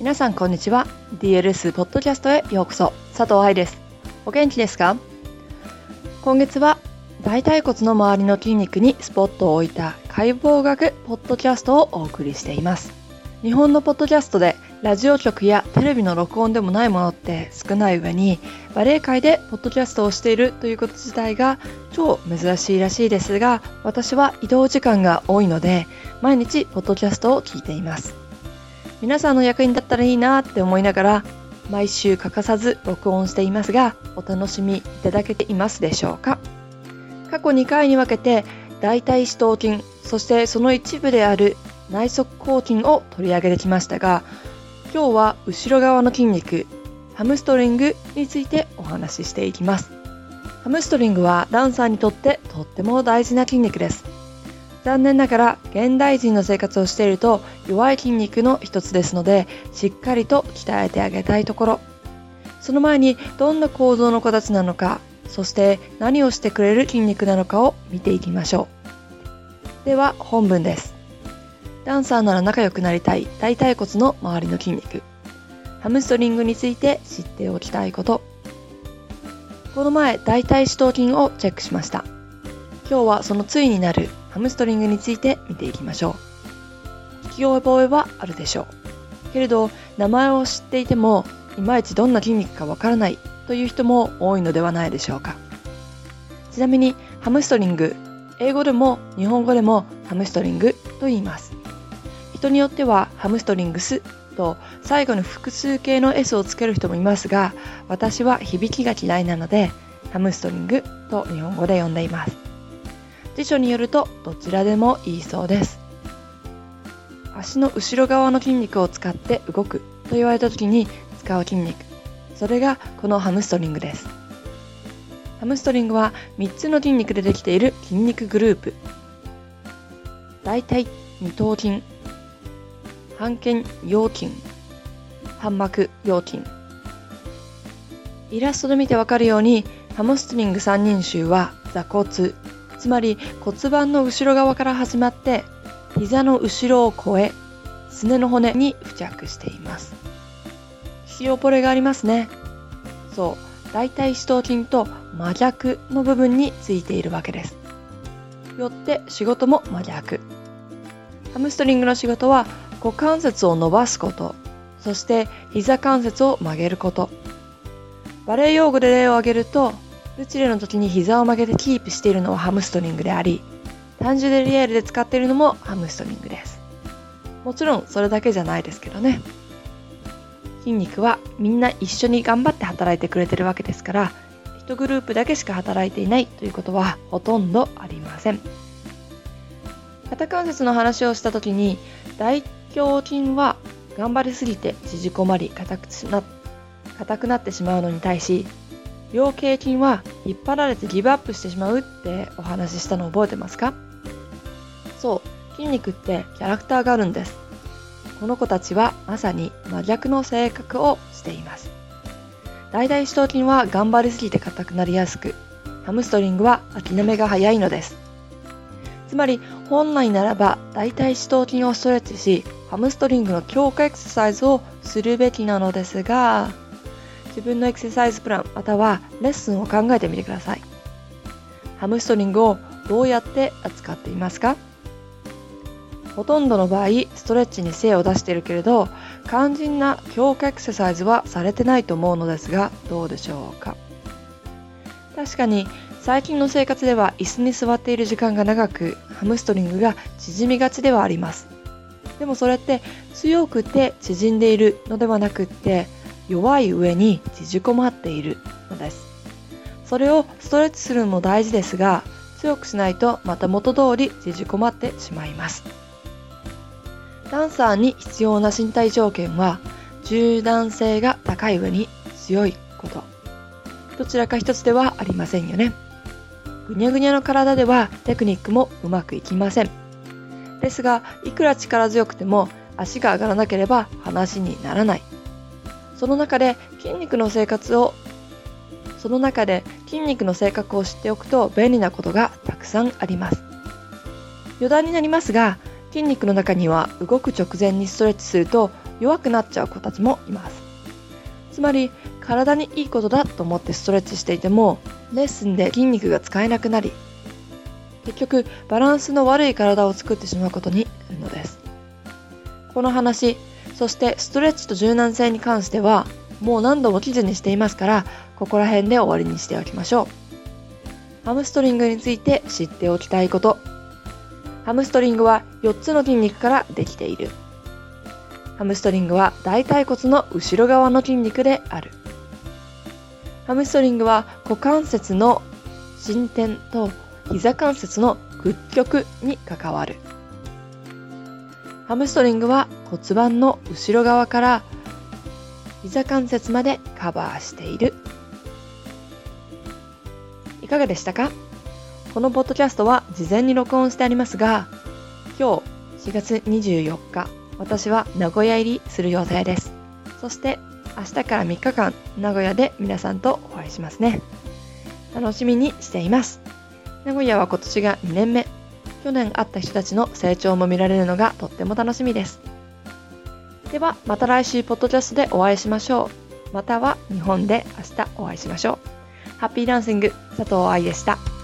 皆さんこんにちは。 DLS ポッドキャストへようこそ。佐藤愛です。お元気ですか？今月は大腿骨の周りの筋肉にスポットを置いた解剖学ポッドキャストをお送りしています。日本のポッドキャストでラジオ局やテレビの録音でもないものって少ない上に、バレエ界でポッドキャストをしているということ自体が超珍しいらしいですが、私は移動時間が多いので毎日ポッドキャストを聞いています。皆さんの役に立ったらいいなって思いながら毎週欠かさず録音していますが、お楽しみいただけていますでしょうか？過去2回に分けて大腿四頭筋、そしてその一部である内側広筋を取り上げてきましたが、今日は後ろ側の筋肉、ハムストリングについてお話ししていきます。ハムストリングはダンサーにとってとっても大事な筋肉です。残念ながら現代人の生活をしていると弱い筋肉の一つですので、しっかりと鍛えてあげたいところ。その前にどんな構造の子たちなのか、そして何をしてくれる筋肉なのかを見ていきましょう。では本文です。ダンサーなら仲良くなりたい大腿骨の周りの筋肉、ハムストリングについて知っておきたいこと。この前大腿四頭筋をチェックしました。今日はその対になるハムストリングについて見ていきましょう。聞き覚えはあるでしょうけれど、名前を知っていてもいまいちどんな筋肉かわからないという人も多いのではないでしょうか。ちなみにハムストリング、英語でも日本語でもハムストリングと言います。人によってはハムストリングスと最後に複数形の S をつける人もいますが、私は響きが嫌いなのでハムストリングと日本語で呼んでいます。辞書によるとどちらでもいいそうです。足の後ろ側の筋肉を使って動くと言われた時に使う筋肉、それがこのハムストリングです。ハムストリングは3つの筋肉でできている筋肉グループ。大腿二頭筋、半腱腰筋、反膜腰筋。イラストで見てわかるように、ハムストリング三人衆は座骨、つまり骨盤の後ろ側から始まって膝の後ろを越え、すねの骨に付着しています。聞き覚えがありますね。そう、大腿四頭筋と真逆の部分についているわけです。よって仕事も真逆。ハムストリングの仕事は股関節を伸ばすこと、そして膝関節を曲げること。バレエ用語で例を挙げると、ルチレの時に膝を曲げてキープしているのはハムストリングであり、タンジュデリエールで使っているのもハムストリングです。もちろんそれだけじゃないですけどね。筋肉はみんな一緒に頑張って働いてくれてるわけですから、一グループだけしか働いていないということはほとんどありません。肩関節の話をした時に、大胸筋は頑張りすぎて縮こまり硬くなってしまうのに対し、両頸筋は引っ張られてギブアップしてしまうってお話ししたのを覚えてますか？そう、筋肉ってキャラクターがあるんです。この子たちはまさに真逆の性格をしています。大腿四頭筋は頑張りすぎて硬くなりやすく、ハムストリングは諦めが早いのです。つまり本来ならば大腿四頭筋をストレッチし、ハムストリングの強化エクササイズをするべきなのですが、自分のエクササイズプランまたはレッスンを考えてみてください。ハムストリングをどうやって扱っていますか？ほとんどの場合ストレッチに精を出しているけれど、肝心な強化エクササイズはされてないと思うのですが、どうでしょうか？確かに最近の生活では椅子に座っている時間が長く、ハムストリングが縮みがちではあります。でもそれって強くて縮んでいるのではなくって、弱い上に縮こまっているのです。それをストレッチするのも大事ですが、強くしないとまた元通り縮こまってしまいます。ダンサーに必要な身体条件は、柔軟性が高い上に強いこと。どちらか一つではありませんよね。ぐにゃぐにゃの体ではテクニックもうまくいきません。ですが、いくら力強くても足が上がらなければ話にならない。その中で筋肉の性格を知っておくと便利なことがたくさんあります。余談になりますが、筋肉の中には動く直前にストレッチすると弱くなっちゃう子たちもいます。つまり体にいいことだと思ってストレッチしていても、レッスンで筋肉が使えなくなり、結局バランスの悪い体を作ってしまうことになるのです。この話、そしてストレッチと柔軟性に関してはもう何度も記事にしていますから、ここら辺で終わりにしておきましょう。ハムストリングについて知っておきたいこと。ハムストリングは4つの筋肉からできている。ハムストリングは大腿骨の後ろ側の筋肉である。ハムストリングは股関節の伸展と膝関節の屈曲に関わる。ハムストリングは骨盤の後ろ側から膝関節までカバーしている。いかがでしたか？このポッドキャストは事前に録音してありますが、今日4月24日、私は名古屋入りする予定です。そして明日から3日間、名古屋で皆さんとお会いしますね。楽しみにしています。名古屋は今年が2年目。去年会った人たちの成長も見られるのがとっても楽しみです。ではまた来週ポッドキャストでお会いしましょう。または日本で明日お会いしましょう。ハッピーダンシング、佐藤愛でした。